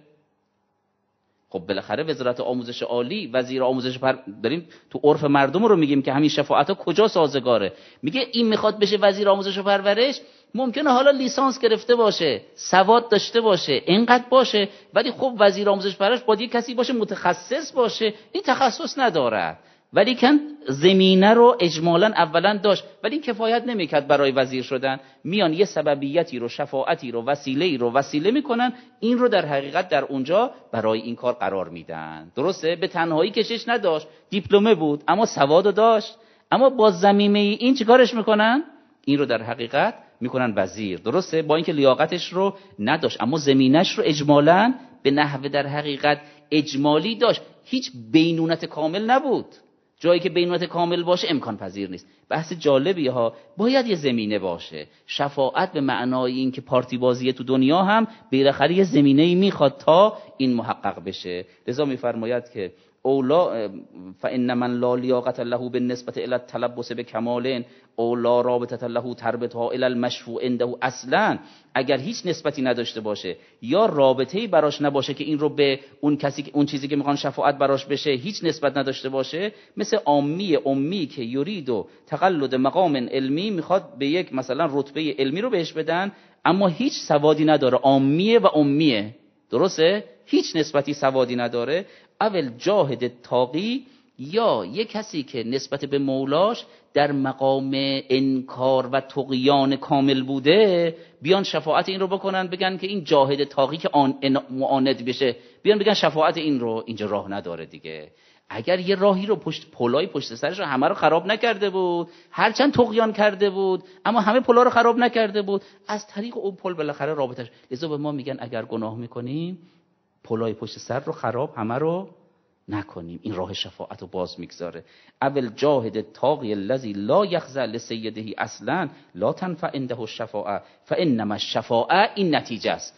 خب بالاخره وزارت آموزش عالی، وزیر آموزش داریم تو عرف مردم رو میگیم که همین شفاعت‌ها کجا سازگاره. میگه این میخواد بشه وزیر آموزش و پرورش، ممکنه حالا لیسانس گرفته باشه، سواد داشته باشه، اینقدر باشه، ولی خب وزیر آموزش پرورش باید یک کسی باشه متخصص باشه، این تخصص نداره، ولی کن زمینه رو اجمالاً اولا داشت، ولی کفایت نمیکرد برای وزیر شدن. میان یه سببیتی رو، شفاعتی رو، وسیله‌ای رو وسیله میکنن، این رو در حقیقت در اونجا برای این کار قرار میدن. درسته؟ به تنهایی کشش نداشت، دیپلمه بود اما سوادو داشت، اما با زمینه این چیکارش میکنن؟ این رو در حقیقت میکنن وزیر. درسته؟ با اینکه لیاقتش رو نداشت اما زمینش رو اجمالاً به نحو در حقیقت اجمالی داشت، هیچ بینونت کامل نبود. جایی که بینونت کامل باشه امکان پذیر نیست. بحث جالبیه ها، باید یه زمینه باشه. شفاعت به معنای این که پارتی بازیه تو دنیا هم بالاخره یه زمینه‌ای میخواد تا این محقق بشه. لذا میفرماید که اولا فان من لا لیاقت له بالنسبه الی التلبس بکمال او لا رابطه له تربطها الی المشفوع عنده اصلا. اگر هیچ نسبتی نداشته باشه یا رابطه‌ای براش نباشه که این رو به اون کسی، اون چیزی که میخوان شفاعت براش بشه هیچ نسبت نداشته باشه، مثل عامی امی که یرید و تقلد مقام علمی، میخواد به یک مثلا رتبه علمی رو بهش بدن اما هیچ سوادی نداره، عامیه و امیه، درسته؟ هیچ نسبتی سوادی نداره. اول جاهد تاقی، یا یک کسی که نسبت به مولاش در مقام انکار و طغیان کامل بوده، بیان شفاعت این رو بکنن، بگن که این جاهد تاقی که معاند بشه، بیان بگن شفاعت این رو، اینجا راه نداره دیگه. اگر یه راهی رو پلای پشت سرش رو همه رو خراب نکرده بود، هرچند طغیان کرده بود اما همه پلا رو خراب نکرده بود، از طریق اون پل بالاخره رابطش. لذا به ما میگن اگر گناه میکنیم پلای پشت سر رو خراب همه رو نکنیم. این راه شفاعت رو باز میگذاره. اول جاهد تاقی الذی لا یخضع لسیده اصلا لا تنفع عنده الشفاعه فانما الشفاعه، این نتیجه است،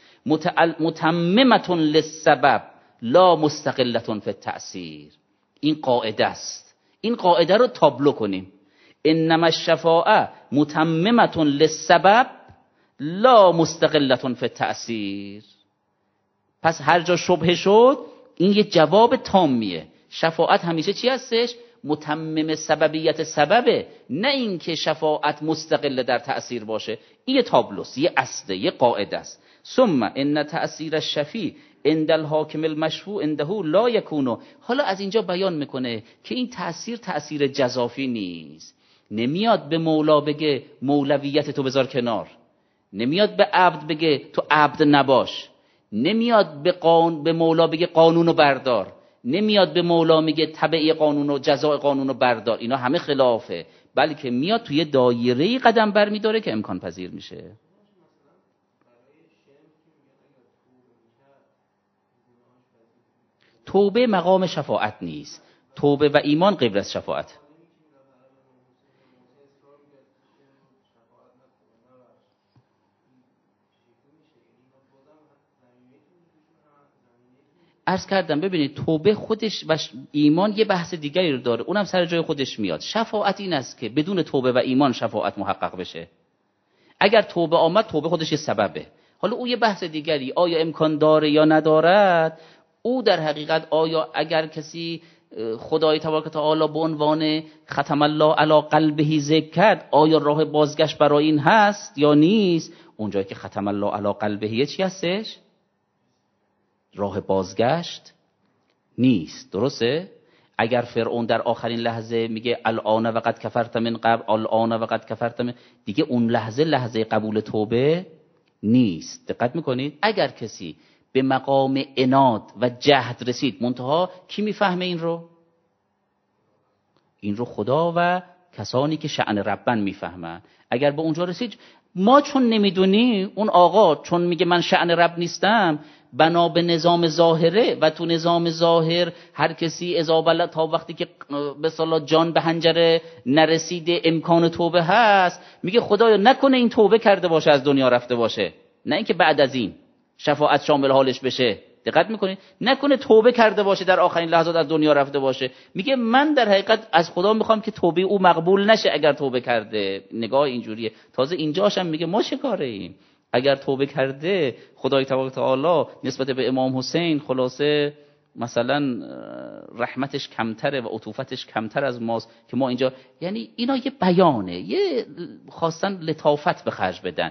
متممه للسبب لا مستقله فی التأثیر. این قاعده است، این قاعده رو تابلو کنیم. انما الشفاعه متممه للسبب لا مستقله فی التأثیر. پس هر جا شبهه شد این یه جواب تامیه. شفاعت همیشه چی هستش؟ متمم سببیت سببه، نه این که شفاعت مستقل در تأثیر باشه. این یه تابلوس، یه اصله، یه قاعده است. ثم ان تأثیر الشفیع عند الحاکم المشفوع عنده لا یکون. حالا از اینجا بیان میکنه که این تأثیر جزافی نیست. نمیاد به مولا بگه مولویت تو بذار کنار، نمیاد به عبد بگه تو عبد نباش، نمیاد به مولا بگه قانونو بردار، نمیاد به مولا میگه تبع قانون و جزاء قانونو بردار. اینا همه خلافه، بلکه میاد توی دایره‌ای قدم برمی‌داره که امکان پذیر میشه. توبه مقام شفاعت نیست. توبه و ایمان غیر از شفاعت. عرض کردم ببینید توبه خودش و ایمان یه بحث دیگری رو داره، اونم سر جای خودش میاد. شفاعت این است که بدون توبه و ایمان شفاعت محقق بشه. اگر توبه آمد، توبه خودش یه سببه. حالا او یه بحث دیگری، آیا امکان داره یا ندارد، او در حقیقت آیا اگر کسی خدای تبارک و تعالی به عنوان ختم الله علی قلبه ذکر کرد، آیا راه بازگشت برای این هست یا نیست؟ اونجایی که ختم الله علی قلبه چی هستش؟ راه بازگشت نیست. درسته؟ اگر فرعون در آخرین لحظه میگه الان وقد کفرت من قبل الان وقد کفرت من، دیگه اون لحظه قبول توبه نیست. دقت میکنید؟ اگر کسی به مقام عناد و جهد رسید، منتها کی میفهمه این رو؟ این رو خدا و کسانی که شأن ربن میفهمن. اگر به اونجا رسید، ما چون نمیدونیم، اون آقا چون میگه من شأن رب نیستم، بنا به نظام ظاهره و تو نظام ظاهر هر کسی اذا بلغ، تا وقتی که به اصطلاح جان به حنجره نرسیده امکان توبه هست، میگه خدایا نکنه این توبه کرده باشه از دنیا رفته باشه، نه اینکه بعد از این شفاعت شامل حالش بشه. دقت میکنید؟ نکنه توبه کرده باشه در آخرین لحظات از دنیا رفته باشه. میگه من در حقیقت از خدا میخوام که توبه او مقبول نشه اگر توبه کرده. نگاه اینجوریه. تازه اینجاش هم میگه ما چه کاره ایم؟ اگر توبه کرده خدای تبارک و تعالی نسبت به امام حسین خلاصه مثلا رحمتش کمتره و عطوفتش کمتر از ماست که ما اینجا، یعنی اینا یه بیانه، یه خواستن لطافت به خرج بدن.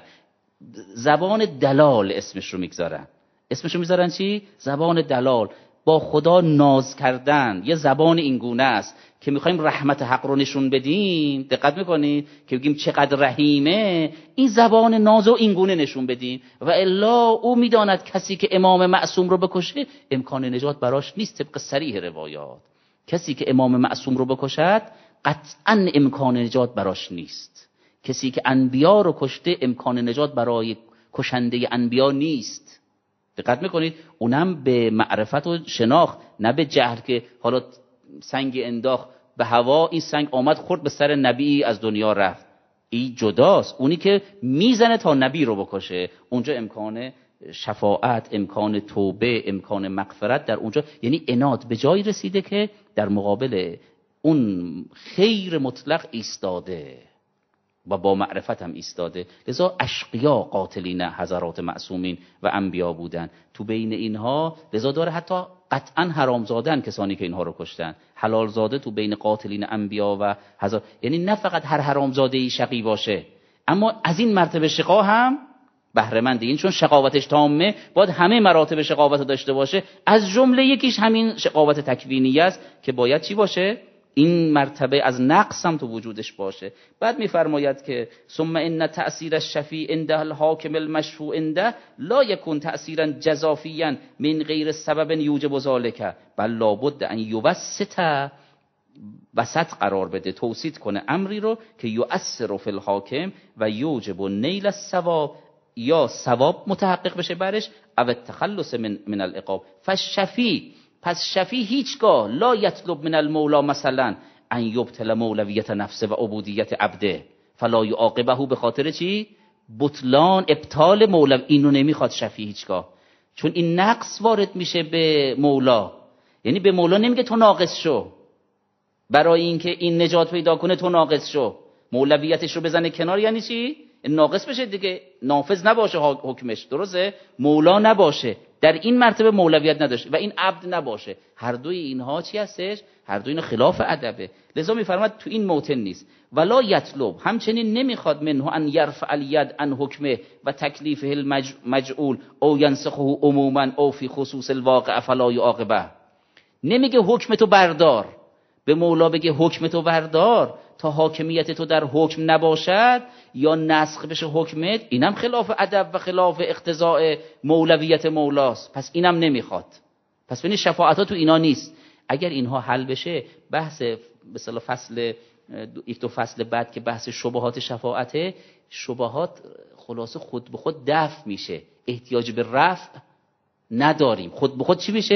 زبان دلال اسمش رو میگذارن. اسمش رو میذارن چی؟ زبان دلال. با خدا ناز کردن یه زبان اینگونه است که میخوایم رحمت حق رو نشون بدیم. دقت میکنید که بگیم چقدر رحیمه، این زبان ناز رو اینگونه نشون بدیم. و الا او میداند کسی که امام معصوم رو بکشه امکان نجات براش نیست. طبق صریح روایات کسی که امام معصوم رو بکشد قطعا امکان نجات براش نیست. کسی که انبیا رو کشته امکان نجات برای کشنده انبیا نیست. دقت میکنید؟ اونم به معرفت و شناخت، نه به جهل که حالا سنگ انداخت به هوا، این سنگ آمد خورد به سر نبی از دنیا رفت. این جداست. اونی که میزنه تا نبی رو بکشه، اونجا امکان شفاعت، امکان توبه، امکان مغفرت در اونجا، یعنی عناد به جایی رسیده که در مقابل اون خیر مطلق ایستاده و با معرفت هم ایستاده. لذا اشقیا قاتلین حضرات معصومین و انبیا بودن. تو بین اینها لذا داره حتی قطعا حرامزادن کسانی که اینها رو کشتن، حلال زاده تو بین قاتلین انبیا و حضرات، یعنی نه فقط هر حرامزاده‌ای شقی باشه، اما از این مرتبه شقا هم بهره مند. این چون شقاوتش تامه باید همه مراتب شقاوت رو داشته باشه. از جمله یکیش همین شقاوت تکوینی است که باید چی باشه؟ این مرتبه از نقص هم تو وجودش باشه. بعد میفرماید که ثم ان تأثیر الشفیع عنده الحاکم المشفوع عنده لا یکون تأثیرا جزافیا من غیر سبب یوجب ذلک بل لابد ان یوسط، وسط قرار بده، توسیط کنه امری رو که یؤثر فی الحاکم و یوجب نیل الثواب، یا ثواب متحقق بشه برش، او التخلص من العقاب. فالشفیع، پس شفیع هیچگاه لا یطلب من المولا مثلا ان یبطل مولویت نفسه و عبودیت عبده فلا یعاقبه، به خاطر چی؟ بطلان ابطال مولوی. اینو نمیخواد شفیع هیچگاه، چون این نقص وارد میشه به مولا. یعنی به مولا نمیگه تو ناقص شو، برای اینکه این نجات پیدا کنه تو ناقص شو، مولویتش رو بزنه کنار. یعنی چی؟ ناقص بشه دیگه، نافذ نباشه حکمش، درسته؟ مولا نباشه، در این مرتبه مولویت نداشته و این عبد نباشه. هر دوی اینها چی هستش؟ هر دوی اینا خلاف ادبه. لذا میفرماد تو این موطن نیست. ولا یطلب، همچنین نمیخواد منه ان یرفع الید عن حکمه و تکلیفه المجعول او ینسخه عموما او فی خصوص الواقع فلا یعاقبه. نمیگه حکم تو بردار، به مولا بگه حکم تو بردار تا حاکمیت تو در حکم نباشد یا نسخ بشه حکمت. اینم خلاف ادب و خلاف اقتضاء مولویت مولاست. پس اینم نمیخواد. پس ببین شفاعت تو اینا نیست. اگر اینها حل بشه، بحث به اصطلاح فصل یک دو فصل بعد که بحث شبهات شفاعته، شبهات خلاصه خود به خود دفع میشه، احتیاج به رفع نداریم. خود به خود چی میشه؟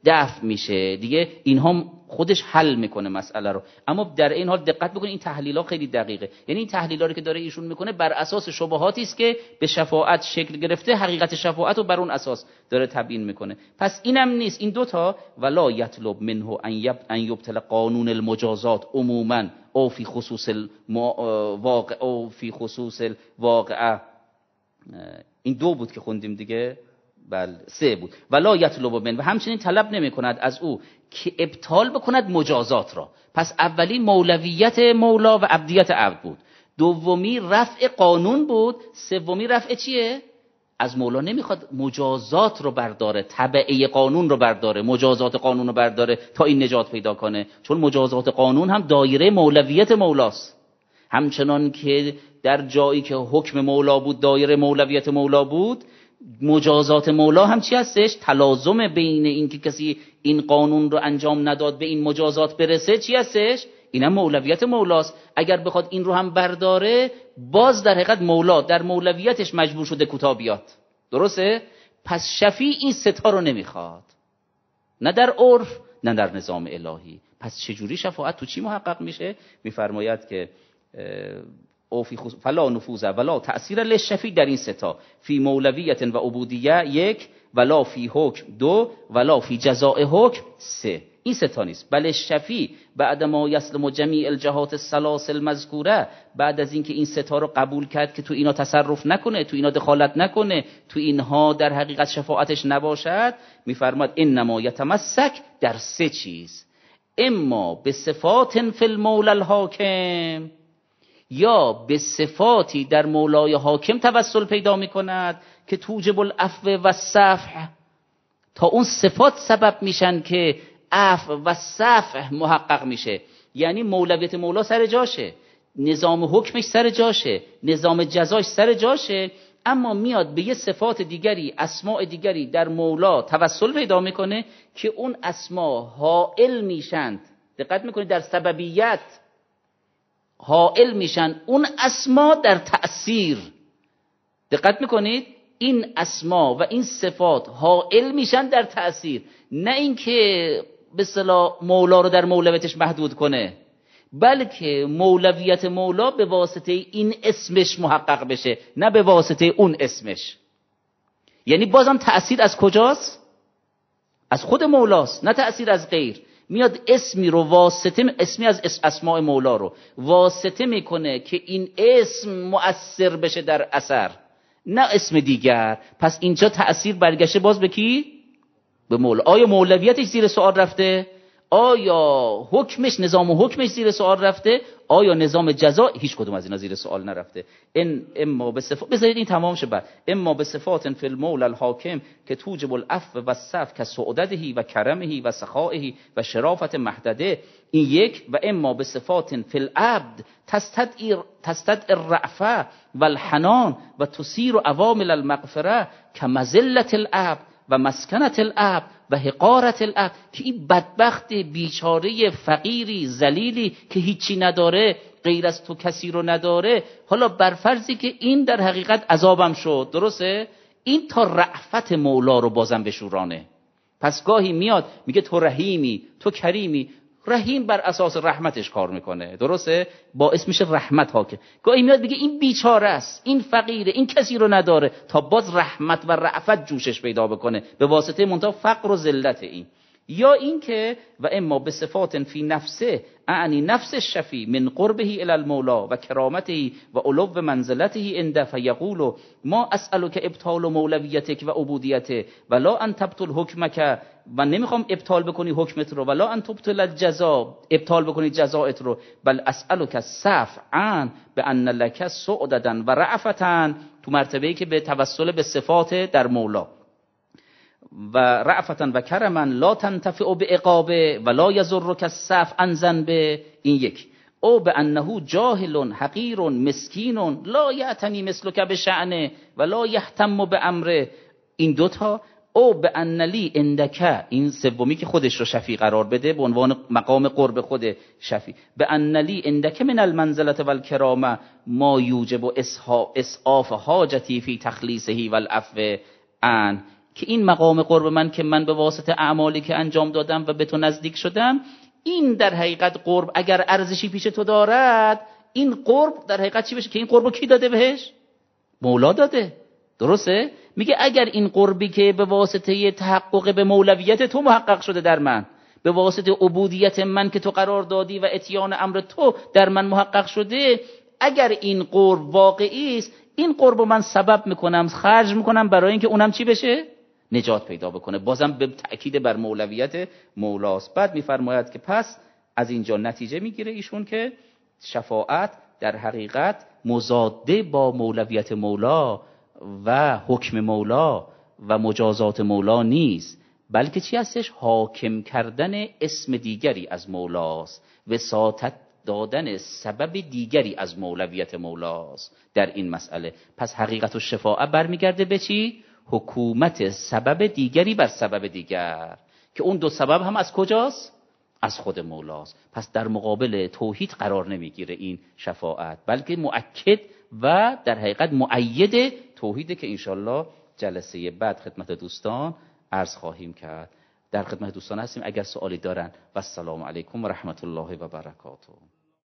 دفع میشه دیگه، اینها خودش حل میکنه مسئله رو. اما در این حال دقت بکنید این تحلیل‌ها خیلی دقیقه، یعنی این تحلیل‌ها رو که داره ایشون میکنه بر اساس شبهاتی است که به شفاعت شکل گرفته، حقیقت شفاعت رو بر اون اساس داره تبیین میکنه. پس اینم نیست، این دوتا ولا یطلب منه ان یبطل قانون المجازات عموما او فی خصوص الواقع او فی خصوص الواقع، این دو بود که خوندیم دیگه، بله 3 بود. ولا یطلب من، و همچنین طلب نمی کند از او که ابطال بکند مجازات را. پس اولی مولویت مولا و عبدیت عبد بود، دومی رفع قانون بود، سومی رفع چیه؟ از مولا نمیخواد مجازات رو برداره، تبعه قانون رو برداره، مجازات قانون رو برداره تا این نجات پیدا کنه، چون مجازات قانون هم دایره مولویت مولاست. همچنان که در جایی که حکم مولا بود دایره مولویت مولا بود، مجازات مولا هم چی هستش؟ تلازم بین این که کسی این قانون رو انجام نداد به این مجازات برسه چی هستش؟ اینم مولویت مولاست. اگر بخواد این رو هم برداره، باز در حقیقت مولا در مولویتش مجبور شده کوتاه بیاد. درسته؟ پس شفیع این ستا رو نمیخواد، نه در عرف نه در نظام الهی. پس چجوری شفاعت تو چی محقق میشه؟ میفرماید که او فی فلا نفوذ ولا تأثیر للشفیع در این ستا، فی مولویت و عبودیه 1، ولا فی حکم 2، ولا فی جزاء حکم 3. این ستا نیست. بل شفیع بعد ما یسلم جمیع الجهات الثلاث المذکوره، بعد از اینکه این ستا رو قبول کرد که تو اینا تصرف نکنه، تو اینا دخالت نکنه، تو اینها در حقیقت شفاعتش نباشد، میفرماد انما یتمسک در 3 چیز: اما به صفات فی المولا الحاکم، یا به صفاتی در مولای حاکم توسل پیدا می کند که توجب العفو و صفح، تا اون صفات سبب میشن که عفو و صفح محقق میشه. یعنی مولویت مولا سر جاشه، نظام حکمش سر جاشه، نظام جزاش سر جاشه، اما میاد به یه صفات دیگری، اسماء دیگری در مولا توسل پیدا میکنه که اون اسما حائل میشند. دقت میکنید در سببیت حائل میشن اون اسما در تأثیر. دقت میکنید این اسما و این صفات حائل میشن در تأثیر، نه اینکه به اصطلاح مولا رو در مولویتش محدود کنه، بلکه مولویت مولا به واسطه این اسمش محقق بشه، نه به واسطه اون اسمش. یعنی بازم تأثیر از کجاست؟ از خود مولاست، نه تأثیر از غیر. میاد اسمی رو واسطه، اسمی از اسماء مولا رو واسطه میکنه که این اسم مؤثر بشه در اثر، نه اسم دیگر. پس اینجا تأثیر برگشته باز به کی؟ به مولا. آیا مولویتش زیر سوال رفته؟ آیا حکمش، نظام حکمش زیر سوال رفته؟ آیا نظام جزا؟ هیچ کدوم از اینا زیر سوال نرفته. اما به صفات، بذارید این تمام شه بعد، اما به صفات فی المولا الحاکم که توجب العفو و الصفح که سعدده و کرمه و سخائه و شرافت محدده، این 1. و اما به صفات فی العبد تستدعی الرأفه و الحنان و تثیر عوامل المغفره که مذلت العبد و مسکنت العبد و حقارت العبد، که این بدبخت بیچاره فقیری ذلیلی که هیچی نداره، غیر از تو کسی رو نداره، حالا بر فرضی که این در حقیقت عذابم شد، درسته؟ این تا رأفت مولا رو بازم بشورانه. پس گاهی میاد میگه تو رحیمی، تو کریمی، رحیم بر اساس رحمتش کار میکنه، درسته؟ باعث میشه رحمت حاکم. گاهی میاد بگه این بیچاره است، این فقیره، این کسی رو نداره، تا باز رحمت و رأفت جوشش پیدا بکنه به واسطه منتها فقر و ذلت این. یا این که و اما به صفات فی نفسه، اعنی نفس الشفیع من قربه الی المولا و کرامته و علو منزلته عنده، فیقول ما اسألک ابطال مولویتک و عبودیته ولا ان تبطل حکمک، و نمیخوام ابطال بکنی حکمت رو، ولا ان تبطل الجزا، ابطال بکنی جزایت رو، بل اسألک الصفع عن بان لک سعددا و رأفتا، تو مرتبه‌ای که به توسل به صفات در مولا و رأفتا و کرما لا تنتفع بعقابه ولا یضرک الصفع عن ذنبه، این 1. او بانه جاهل حقیر مسکین لا یعتنی مثلک بشأنه ولا یهتم بامره، این 2. او بان لی عندک، این 3 که خودش رو شفیع قرار بده به عنوان مقام قرب خود شفیع، بان لی عندک من المنزلة والکرامه ما یوجب اسعاف حاجتی فی تخلیصه والعفو عن، که این مقام قرب من که من به واسطه اعمالی که انجام دادم و به تو نزدیک شدم، این در حقیقت قرب اگر ارزشی پیش تو دارد، این قرب در حقیقت چی بشه؟ که این قربو کی داده بهش؟ مولا داده. درسته؟ میگه اگر این قربی که به واسطه تحقق به مولویت تو محقق شده در من، به واسطه عبودیت من که تو قرار دادی و اتیان امر تو در من محقق شده، اگر این قرب واقعی است، این قربو من سبب میکنم، خرج میکنم برای اینکه اونم چی بشه؟ نجات پیدا بکنه. بازم به تأکید بر مولویت مولاست. بعد میفرماید که پس از اینجا نتیجه میگیره ایشون که شفاعت در حقیقت مضاده با مولویت مولا و حکم مولا و مجازات مولا نیست، بلکه چی هستش؟ حاکم کردن اسم دیگری از مولاست، وساطت دادن سبب دیگری از مولویت مولاست در این مسئله. پس حقیقت الشفاعه برمیگرده به چی؟ حکومت سبب دیگری بر سبب دیگر، که اون دو سبب هم از کجاست؟ از خود مولاست. پس در مقابل توحید قرار نمیگیره این شفاعت، بلکه مؤکد و در حقیقت مؤید توحیده که انشالله جلسه بعد خدمت دوستان عرض خواهیم کرد. در خدمت دوستان هستیم اگر سوالی دارن. و السلام علیکم و رحمت الله و برکاته.